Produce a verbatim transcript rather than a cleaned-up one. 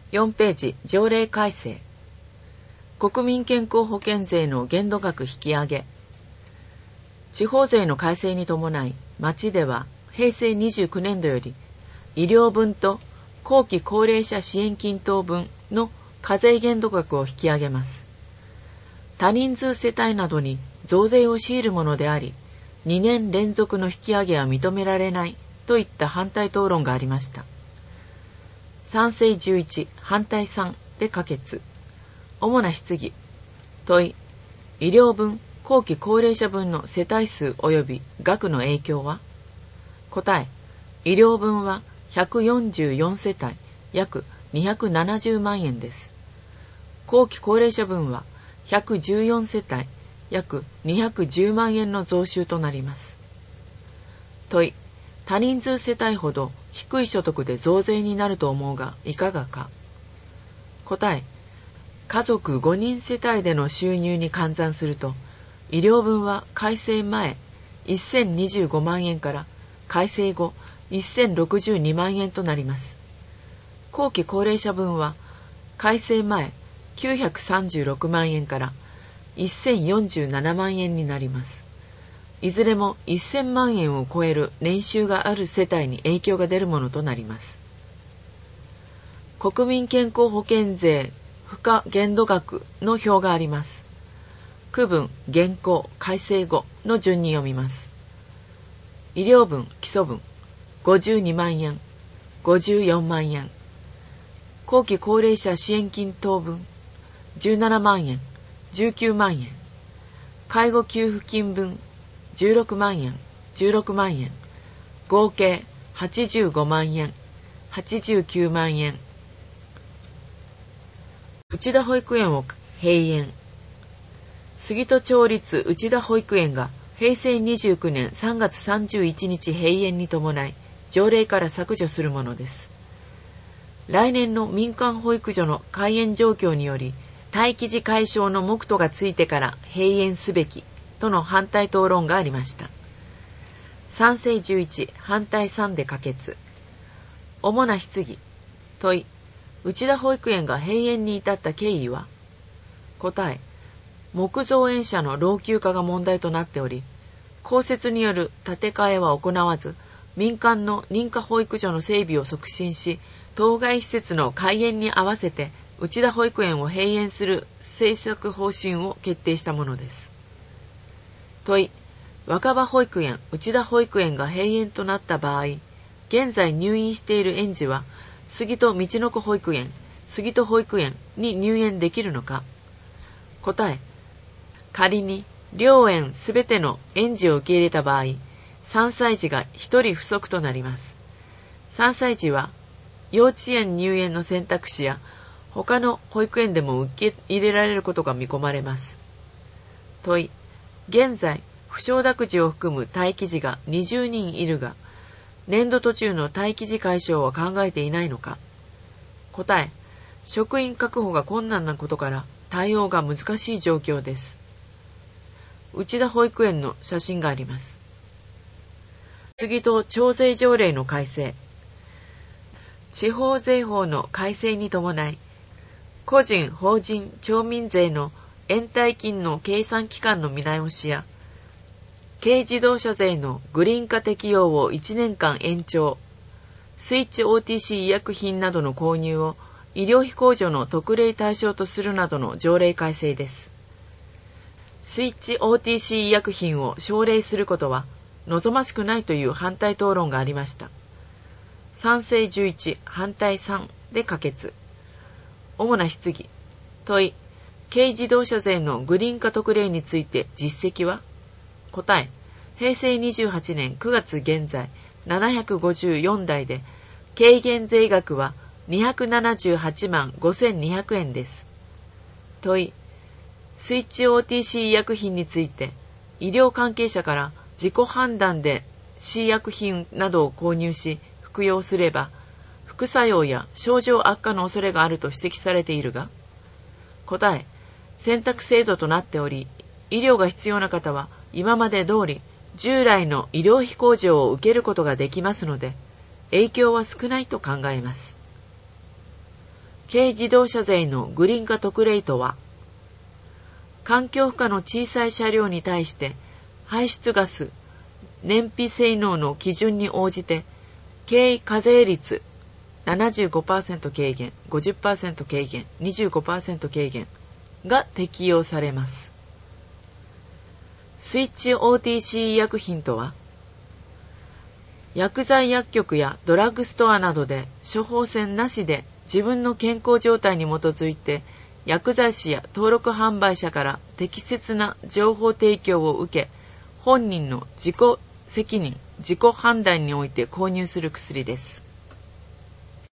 よんページ、条例改正。国民健康保険税の限度額引き上げ。地方税の改正に伴い、町では平成にじゅうきゅうねんどより、医療分と後期高齢者支援金等分の課税限度額を引き上げます。多人数世帯などに増税を強いるものであり、にねん連続の引き上げは認められないといった反対討論がありました。賛成じゅういち、反対さんで可決。主な質疑。問い。医療分、後期高齢者分の世帯数及び額の影響は？答え。医療分はひゃくよんじゅうよんせたい、約にひゃくななじゅうまんえんです。後期高齢者分はひゃくじゅうよんせたい、約にひゃくじゅうまんえんの増収となります。問い。多人数世帯ほど低い所得で増税になると思うがいかがか。答え。家族ごにん世帯での収入に換算すると、医療分は改正前せんにじゅうごまんえんから改正後せんろくじゅうにまんえんとなります。後期高齢者分は改正前きゅうひゃくさんじゅうろくまんえんからせんよんじゅうななまんえんになります。いずれもせんまんえんを超える年収がある世帯に影響が出るものとなります。国民健康保険税付加限度額の表があります。区分、現行、改正後の順に読みます。医療分、基礎分、ごじゅうにまんえん、ごじゅうよんまんえん。後期高齢者支援金等分、じゅうななまんえん、じゅうきゅうまんえん。介護給付金分、じゅうろくまんえん、じゅうろくまんえん。合計はちじゅうごまんえん、はちじゅうきゅうまんえん。内田保育園を閉園。杉戸町立内田保育園が平成にじゅうきゅうねんさんがつさんじゅういちにち閉園に伴い条例から削除するものです。来年の民間保育所の開園状況により待機児解消の目途がついてから閉園すべきとの反対討論がありました。賛成じゅういち、反対さんで可決。主な質疑。問い。内田保育園が閉園に至った経緯は？答え。木造園舎の老朽化が問題となっており、公設による建て替えは行わず、民間の認可保育所の整備を促進し、当該施設の開園に合わせて内田保育園を閉園する政策方針を決定したものです。問い。若葉保育園、内田保育園が閉園となった場合、現在入院している園児は、杉戸みちのく保育園、杉戸保育園に入園できるのか。答え。仮に両園すべての園児を受け入れた場合、さんさい児がひとり不足となります。さんさい児は幼稚園入園の選択肢や他の保育園でも受け入れられることが見込まれます。問い。現在、不承諾児を含む待機児がにじゅうにんいるが、年度途中の待機児解消は考えていないのか。答え。職員確保が困難なことから対応が難しい状況です。内田保育園の写真があります。杉戸町税条例の改正。地方税法の改正に伴い、個人・法人・町民税の延滞金の計算期間の見直しや、軽自動車税のグリーン化適用をいちねんかん延長、スイッチ オーティーシー 医薬品などの購入を医療費控除の特例対象とするなどの条例改正です。スイッチ オーティーシー 医薬品を奨励することは望ましくないという反対討論がありました。賛成じゅういち、反対さんで可決。主な質疑。問い。軽自動車税のグリーン化特例について実績は？答え。平成にじゅうはちねんくがつ現在ななひゃくごじゅうよんだいで、軽減税額はにひゃくななじゅうはちまんごせんにひゃくえんです。問い。スイッチ オーティーシー 医薬品について、医療関係者から自己判断で C 薬品などを購入し服用すれば、副作用や症状悪化の恐れがあると指摘されているが、答え。選択制度となっており、医療が必要な方は今まで通り従来の医療費控除を受けることができますので、影響は少ないと考えます。 軽自動車税のグリーン化特例とは、環境負荷の小さい車両に対して排出ガス、燃費性能の基準に応じて軽課税率 ななじゅうごパーセント 軽減、ごじゅっパーセント 軽減、にじゅうごパーセント 軽減が適用されます。スイッチ オーティーシー 医薬品とは、薬剤薬局やドラッグストアなどで処方箋なしで自分の健康状態に基づいて薬剤師や登録販売者から適切な情報提供を受け、本人の自己責任、自己判断において購入する薬です。